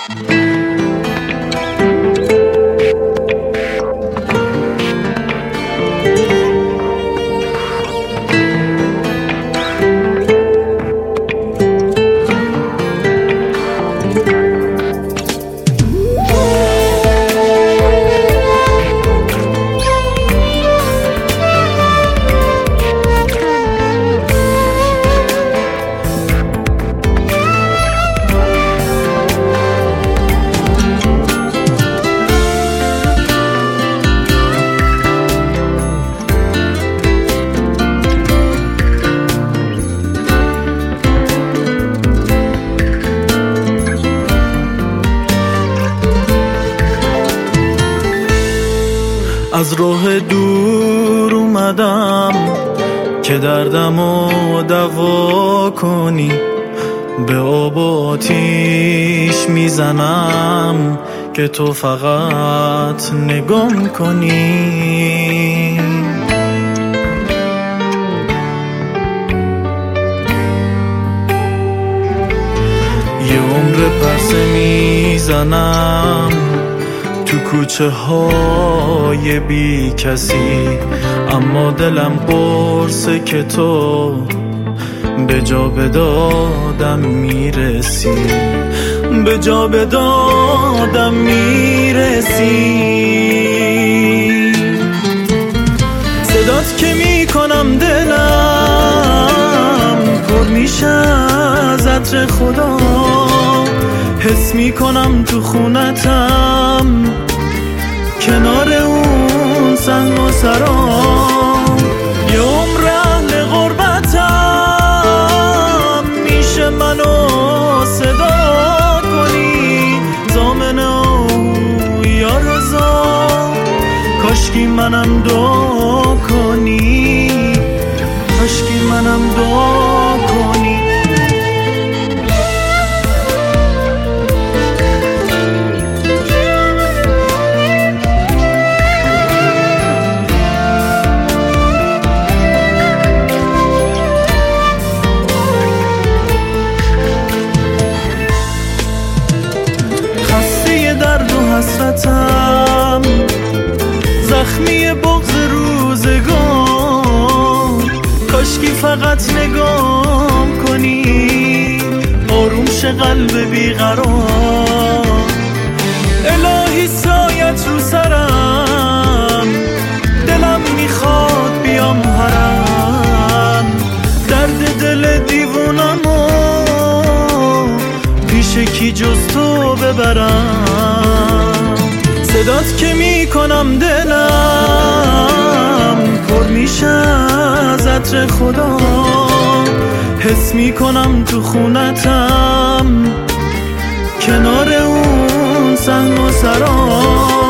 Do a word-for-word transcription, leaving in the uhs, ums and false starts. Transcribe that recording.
از راه دور اومدم که دردمو دوا کنی، به آب و آتیش میزنم که تو فقط نگام کنی. یه عمر پرسه میزنم تو کوچه های بی کسی، اما دلم قرصه که تو به جا به دادم میرسی، به جا به دادم میرسی. صدات که میکنم دلم پر میشه از عطر خدا، حس میکنم تو خونتم کنار اون سنگ و سرام. یه عمر اهل غربتم، میشه منو صدا کنی زامنه و یا رضا، کاشکی منم دعا کنی، کاشکی منم دعا کنی. حسرتم زخمی بغض روزگار، کاشکی فقط نگام کنی آروم شه قلب بیقرار. الهی سایت رو سرم، دلم میخواد بیام حرم، درد دل دیوونمو پیش کی جز تو ببرم. صدات که میکنم دلم پر میشه از عطر خدا، حس میکنم تو خونتم کنار اون سنگ و سرام.